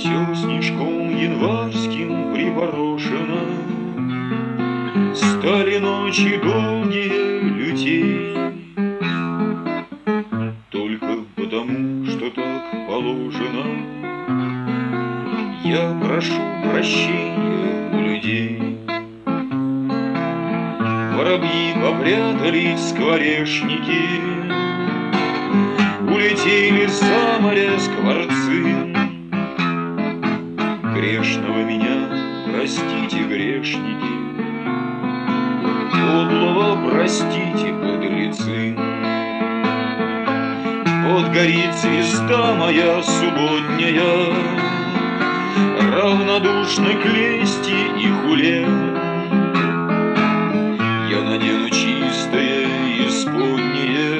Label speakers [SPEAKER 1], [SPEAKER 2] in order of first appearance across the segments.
[SPEAKER 1] Все снежком январским припорошено, стали ночи долгие лютей. Только потому, что так положено, я прошу прощения у людей. Воробьи попрятались в скворечники, улетели за море скворцы. Грешного меня простите, грешники, подлого простите, подлецы. Вот горит звезда моя субботняя, равнодушна к лести и хуле. Я надену чистое исподнее,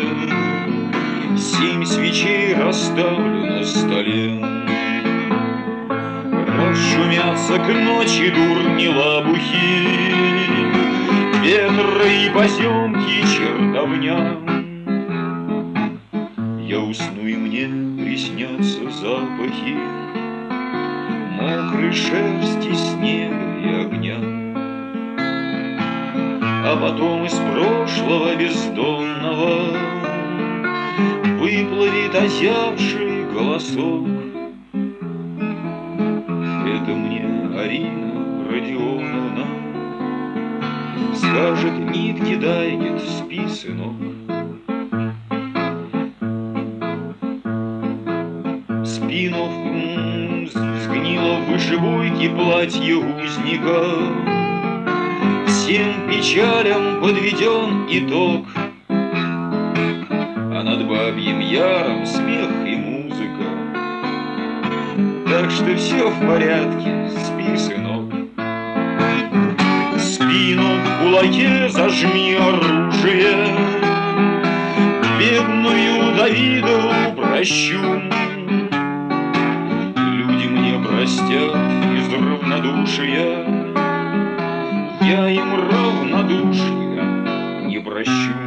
[SPEAKER 1] 7 свечей расставлю на столе. Расшумятся к ночи дурни лабухи, ветра и поземки чертовня. Я усну, и мне приснятся запахи мокрой шерсти, снега и огня. А потом из прошлого бездонного выплывет озябший голосок. Это мне Арина Родионовна скажет: нитки дай, нет, спи, сынок. Спину сгнило в вышибойке платье узника, всем печалям подведен итог, а над бабьим яром смех и музыка. Так что все в порядке, спи, сынок. Спину в кулаке зажми оружие, бедную Давидову прощу. Люди мне простят из равнодушия, я им равнодушия не прощу.